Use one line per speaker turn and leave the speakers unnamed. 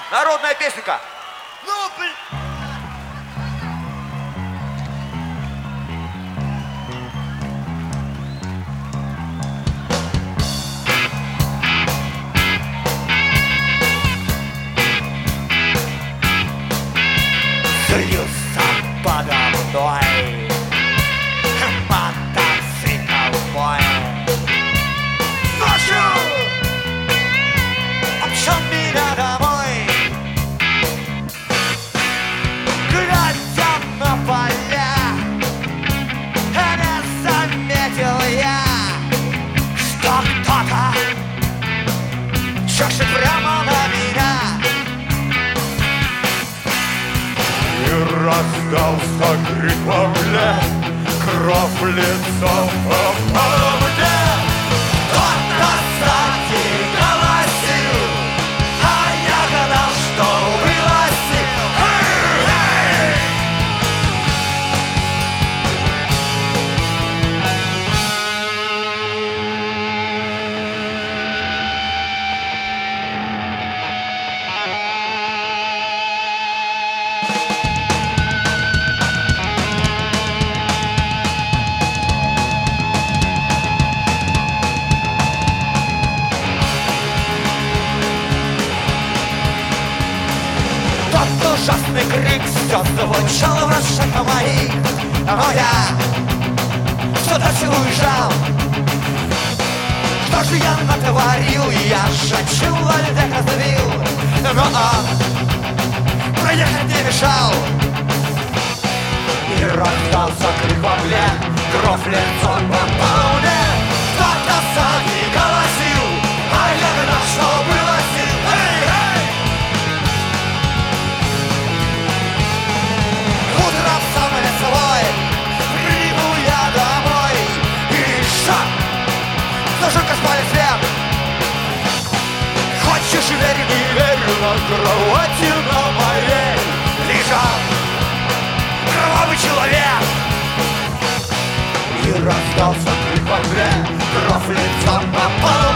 Народная песенка.
Ну, блин.
Слился подо мной мотоцикл мой. Ночью обшел меня домой, глядя на поля, не заметил я, что кто-то чешет прямо на меня.
И раздался крик во мне, кровь лицом попала мне.
Кто-то сзади голосил, а я гадал, что вылазил. Эй! Тот ужасный крик все звучал в ушах моих, но я все дальше уезжал. Что же я натворил? Я шачу во льдах раздавил, но он проехать не мешал. И раздался крик во мне, кровь лицом попал мне. Кто-то сзади голосил, а я гадал, что вылазил. Эй, эй! Утром сам лицевой прибыл я домой. И шаг, зажег спали свет. Хочешь верь, не верь, на кровати на моей лежал кровавый человек. И раздался крик во мне, кровь лицом попал